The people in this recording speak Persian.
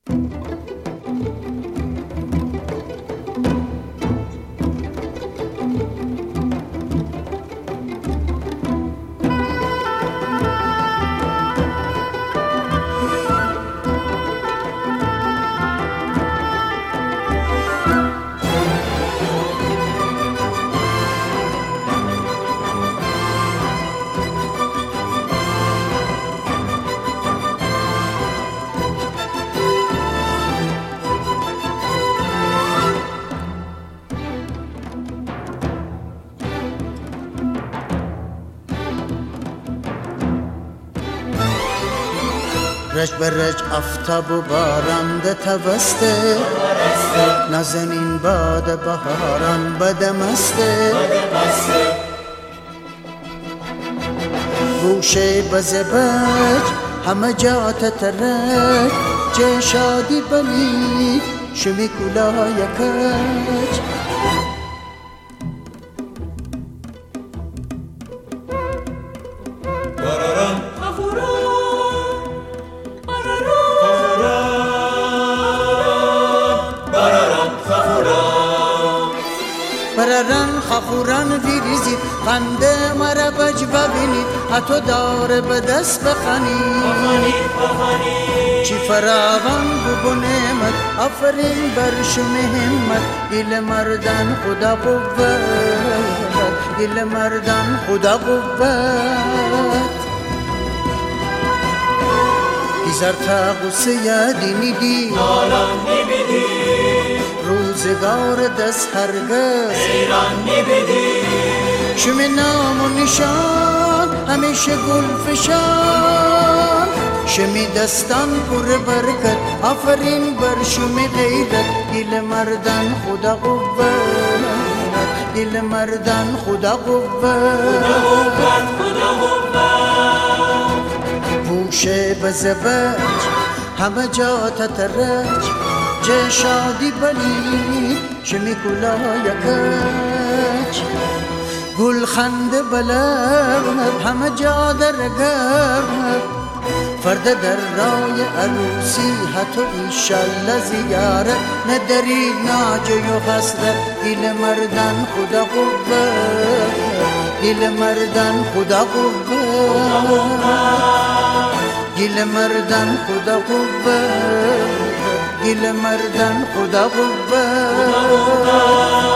رج به رج آفتاب و باران ده تبسته نازنین باد بهاران بدمسته گوشه بزبج همه جا تترک چه شادی بلی شمی کلاه یکج بررن خخوران ویریزید خنده مرا بج ببینید حتی داره به دست بخنید چی فراوان بو نعمت آفرین بر شما همت گل مردان خدا قوت گل مردان خدا قوت هزار تا غصه یادی میدی نالان نمیدی روزگار دست هرگز ایران نمیدی شم نام و نشان همیشه گل فشان شمی دستان پر برکت آفرین بر شم غیرت گل مردان خدا قوت گل مردان خدا قوت بوشه بزبج همه جا تترج چه شادی بلی شمی کلاه یکج گل خنده بلب همه جا درگب فرد در رای عروسی حتی ایشالله زیارت ندارید ناجه و حسرت گل مردان خدا قوت گل مردان خدا قوت گل مردان خدا قوت گل مردان خدا قوت